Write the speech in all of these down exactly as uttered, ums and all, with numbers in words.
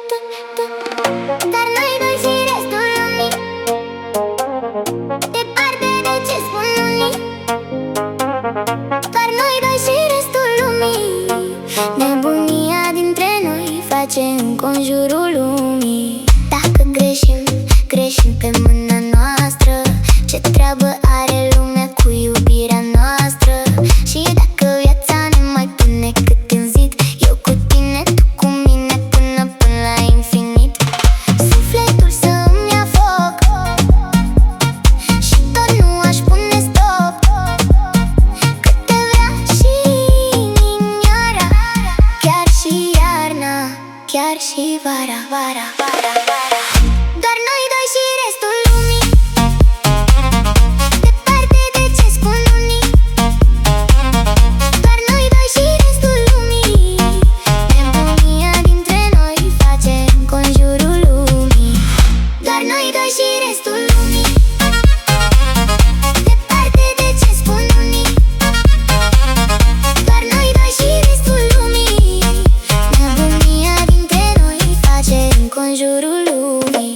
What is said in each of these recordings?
Dar noi doi și restul lumii, departe de ce spun unii. Doar noi doi și restul lumii, nebunia dintre noi face înconjurul lumii. Dacă greșim, greșim pe mâna noastră. Ce treabă are lumea cu iubirea noastră? Și dacă viața ne mai pune cât în zid, eu cu tine, tu cu mine, până până la infinit. Sufletul să-mi ia foc și tot nu aș pune stop. Cât te vrea și inimioara, chiar și iarna, chiar și vara, vara, vara, vara. Doar noi doi și restul lumii, departe de ce spun unii. Doar noi doi și restul lumii, nebunia dintre noi face înconjurul lumii. Doar noi doi și restul lumii, departe de ce spun unii. Doar noi doi și restul lumii, nebunia dintre noi face înconjurul lumii.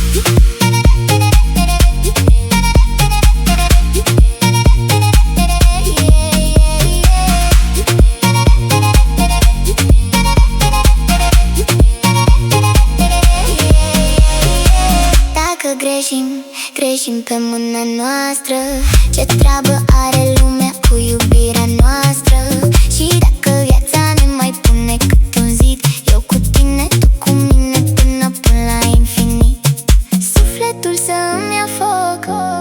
Dacă greșim, greșim pe mâna noastră. Ce treabă are lumea cu iubirea noastră? Și dacă viața ne mai pune cât un zid, eu cu tine, tu cu mine, până până la infinit. Sufletul să-mi ia foc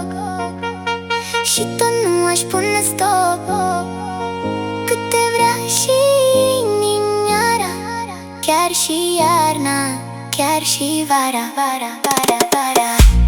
și tot nu aș pune stop. Cât te vrea și inimioara, chiar și iarna, chiar și vara, vara, vara, vara.